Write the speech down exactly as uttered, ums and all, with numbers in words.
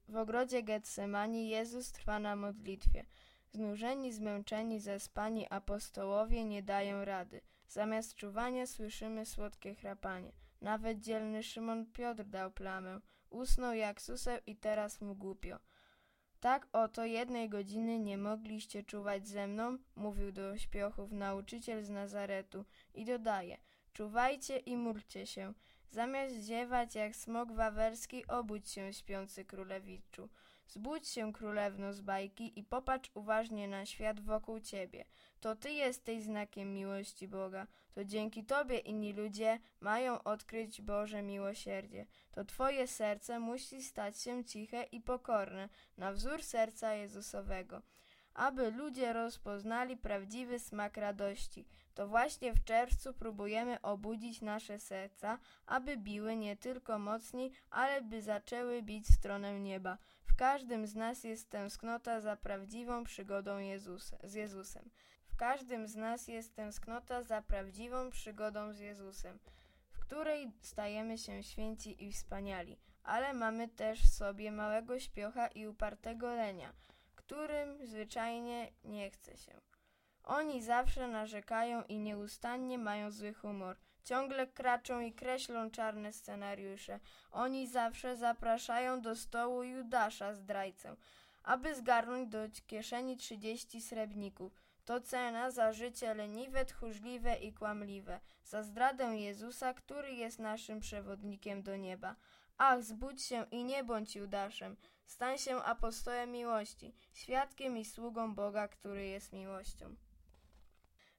W ogrodzie Getsemani Jezus trwa na modlitwie. Znużeni, zmęczeni, zaspani apostołowie nie dają rady. Zamiast czuwania słyszymy słodkie chrapanie. Nawet dzielny Szymon Piotr dał plamę. Usnął jak suseł i teraz mu głupio. Tak oto jednej godziny nie mogliście czuwać ze mną, mówił do śpiochów nauczyciel z Nazaretu i dodaje: czuwajcie i módlcie się. Zamiast ziewać jak smok wawerski, obudź się, śpiący królewiczu. Zbudź się, królewno z bajki, i popatrz uważnie na świat wokół ciebie. To ty jesteś znakiem miłości Boga. To dzięki tobie inni ludzie mają odkryć Boże miłosierdzie. To twoje serce musi stać się ciche i pokorne, na wzór serca Jezusowego, aby ludzie rozpoznali prawdziwy smak radości. To właśnie w czerwcu próbujemy obudzić nasze serca, aby biły nie tylko mocniej, ale by zaczęły bić w stronę nieba. W każdym z nas jest tęsknota za prawdziwą przygodą Jezusa, z Jezusem. W każdym z nas jest tęsknota za prawdziwą przygodą z Jezusem, w której stajemy się święci i wspaniali, ale mamy też w sobie małego śpiocha i upartego lenia, którym zwyczajnie nie chce się. Oni zawsze narzekają i nieustannie mają zły humor. Ciągle kraczą i kreślą czarne scenariusze. Oni zawsze zapraszają do stołu Judasza, zdrajcę, aby zgarnąć do kieszeni trzydzieści srebrników. To cena za życie leniwe, tchórzliwe i kłamliwe, za zdradę Jezusa, który jest naszym przewodnikiem do nieba. Ach, zbudź się i nie bądź Judaszem. Stań się apostołem miłości, świadkiem i sługą Boga, który jest miłością.